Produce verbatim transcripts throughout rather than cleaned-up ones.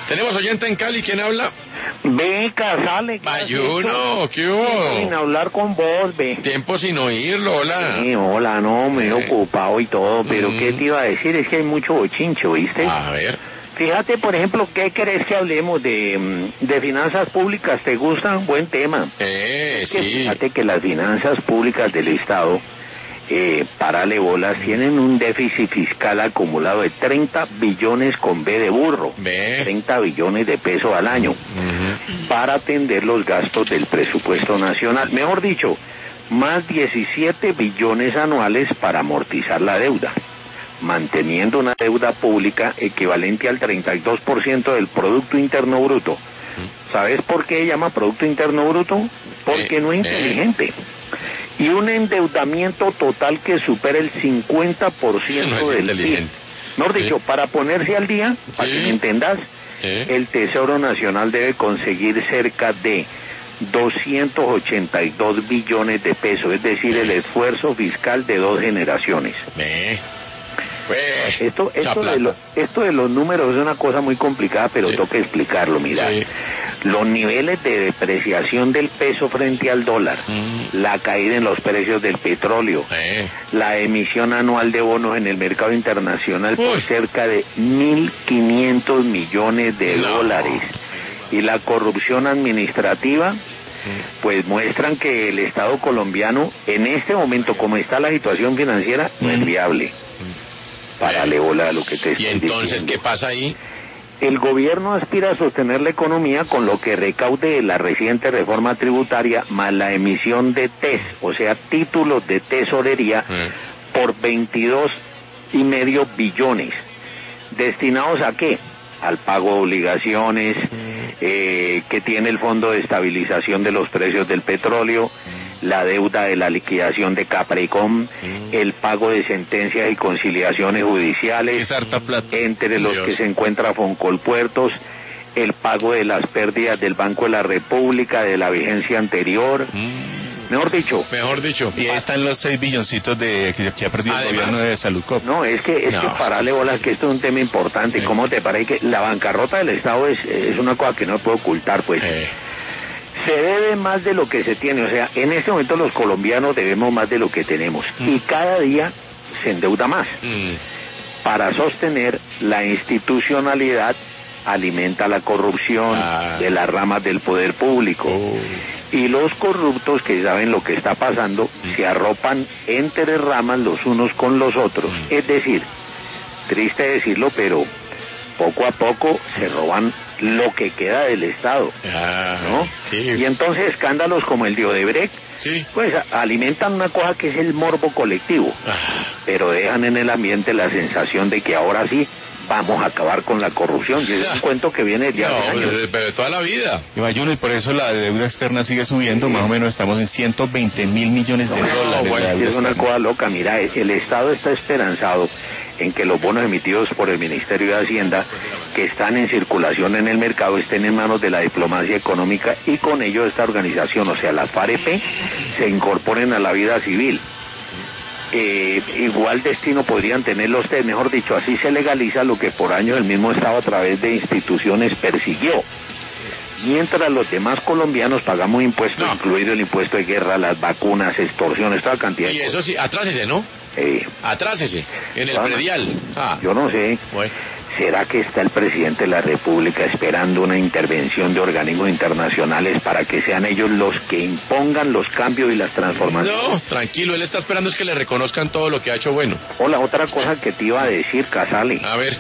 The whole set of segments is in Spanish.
Tenemos oyente en Cali, ¿quién habla? Ve, Casale. Bayuno, ¿qué hubo? Sin hablar con vos, ve. Tiempo sin oírlo, hola. Sí, hola, no, me he Eh. ocupado y todo, pero Mm. ¿qué te iba a decir? Es que hay mucho bochincho, ¿viste? A ver. Fíjate, por ejemplo, ¿qué crees que hablemos de, mm, de finanzas públicas? ¿Te gustan? Buen tema. Eh, Es que sí. Fíjate que las finanzas públicas del Estado, eh, parale bolas, tienen un déficit fiscal acumulado de treinta billones con B de burro. Ve. treinta billones de pesos al año. Ujú. Para atender los gastos del presupuesto nacional. Mejor dicho, más diecisiete billones anuales para amortizar la deuda, manteniendo una deuda pública equivalente al treinta y dos por ciento del Producto Interno Bruto. ¿Sabes por qué se llama Producto Interno Bruto? Porque Eh, no es eh. inteligente. Y un endeudamiento total que supera el cincuenta por ciento No es del P I B. inteligente. Mejor Sí. dicho, para ponerse al día, para Sí. que me entendas, Eh. el Tesoro Nacional debe conseguir cerca de doscientos ochenta y dos billones de pesos, es decir, Sí. el esfuerzo fiscal de dos generaciones. Ve. Ve. Esto, Mucha esto, de plata. lo- esto de los números es una cosa muy complicada, pero Sí. toca explicarlo, mira. Sí. Los niveles de depreciación del peso frente al dólar, Mm. la caída en los precios del petróleo, Eh. la emisión anual de bonos en el mercado internacional por Uy. cerca de mil quinientos millones de No. dólares y la corrupción administrativa, Mm. pues muestran que el Estado colombiano en este momento, como está la situación financiera, no es viable. Párale bola a lo que te estoy ¿Y entonces diciendo. qué pasa ahí? El gobierno aspira a sostener la economía con lo que recaude de la reciente reforma tributaria más la emisión de T E S, o sea, títulos de tesorería, Eh. por veintidós y medio billones. ¿Destinados a qué? Al pago de obligaciones, eh, que tiene el Fondo de Estabilización de los Precios del Petróleo, la deuda de la liquidación de Capricom, el pago de sentencias y conciliaciones judiciales, Es harta plata. entre los Dios. que se encuentra Foncolpuertos, el pago de las pérdidas del Banco de la República de la vigencia anterior, Mm. mejor dicho, Mejor dicho. Y ahí están los seis billoncitos de que, que ha perdido Además. el gobierno de Salud Cop. no, es que es No, que es parale que- bolas que esto es un tema importante. Sí. ¿Cómo te parece que la bancarrota del Estado es, es una cosa que no puedo ocultar? Pues Eh. se debe más de lo que se tiene, o sea, en este momento los colombianos debemos más de lo que tenemos Mm. y cada día se endeuda más. Mm. Para sostener la institucionalidad alimenta la corrupción Ah. de las ramas del poder público. Oh. Y los corruptos que saben lo que está pasando se arropan entre ramas los unos con los otros. Es decir, triste decirlo, pero poco a poco se roban lo que queda del Estado, Ah, ¿no? sí. Y entonces escándalos como el de Odebrecht, Sí. pues a- alimentan una cosa que es el morbo colectivo, Ah, pero dejan en el ambiente la sensación de que ahora sí vamos a acabar con la corrupción. Y es un cuento que viene de no, hace años. pero, pero de toda la vida. Y Bayuno, y por eso la deuda externa sigue subiendo, más o menos estamos en ciento veinte mil millones de No, dólares. bueno, la deuda es una externa. cosa loca. Mira, el Estado está esperanzado en que los bonos emitidos por el Ministerio de Hacienda, que están en circulación en el mercado, estén en manos de la diplomacia económica y con ello esta organización, o sea, la FAREP, se incorporen a la vida civil. Eh, igual destino podrían tenerlo ustedes, mejor dicho, así se legaliza lo que por años el mismo Estado a través de instituciones persiguió. Mientras los demás colombianos pagamos impuestos, No. incluido el impuesto de guerra, las vacunas, extorsiones, toda cantidad Y de eso cosas. sí, atrásese, ¿no? Eh, Atrásese. En el Ah, predial. Ah, yo no sé, bueno. ¿será que está el presidente de la República esperando una intervención de organismos internacionales para que sean ellos los que impongan los cambios y las transformaciones? No, tranquilo, él está esperando es que le reconozcan todo lo que ha hecho bueno. O la otra cosa que te iba a decir, Casale, A ver,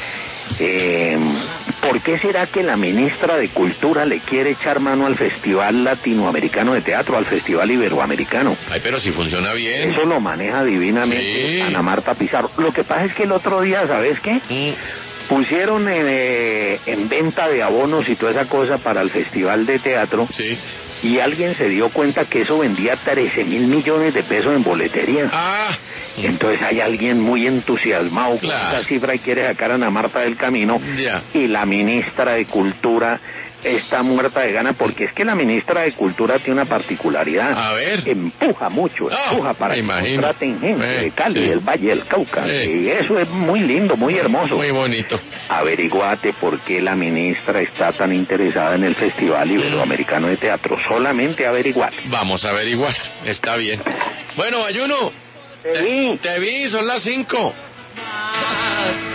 eh, ¿por qué será que la ministra de Cultura le quiere echar mano al Festival Latinoamericano de Teatro, al Festival Iberoamericano? ay, pero si funciona bien. Eso lo maneja divinamente Sí. Ana Marta Pizarro. Lo que pasa es que el otro día, ¿sabes qué? Mm, Pusieron eh, en venta de abonos y toda esa cosa para el Festival de Teatro sí. y alguien se dio cuenta que eso vendía trece mil millones de pesos en boletería. Ah, Entonces hay alguien muy entusiasmado con Claro. esa cifra y quiere sacar a Ana Marta del camino ya. y la ministra de Cultura está muerta de gana porque es que la ministra de Cultura tiene una particularidad. A ver. Empuja mucho, Ah, empuja para me que imagino. contraten gente Eh, de Cali, sí. del Valle del Cauca. Eh. Y eso es muy lindo, muy hermoso. Muy bonito. Averiguate por qué la ministra está tan interesada en el Festival Iberoamericano de Teatro. Solamente averiguate. Vamos a averiguar. Está bien. Bueno, Bayuno. Te vi. Te vi, son las cinco.